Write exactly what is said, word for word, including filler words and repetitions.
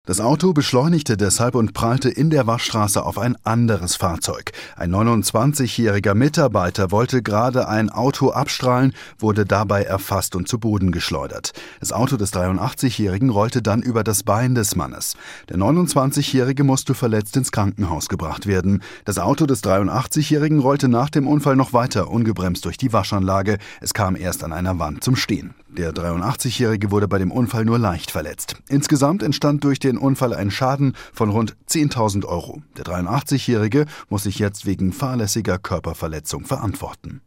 Das Auto beschleunigte deshalb und prallte in der Waschstraße auf ein anderes Fahrzeug. Ein neunundzwanzigjähriger Mitarbeiter wollte gerade ein Auto abstrahlen, wurde dabei erfasst und zu Boden geschleudert. Das Auto des dreiundachtzigjährigen rollte dann über das Bein des Mannes. Der neunundzwanzigjährige musste verletzt ins Krankenhaus gebracht werden. Das Auto des dreiundachtzigjährigen rollte nach dem Unfall noch weiter ungebremst durch die Waschanlage. Es kam erst an einer Wand zum Stehen. Der dreiundachtzigjährige wurde bei dem Unfall nur leicht verletzt. Insgesamt entstand durch den Unfall ein Schaden von rund zehntausend Euro. Der dreiundachtzigjährige muss sich jetzt wegen fahrlässiger Körperverletzung verantworten.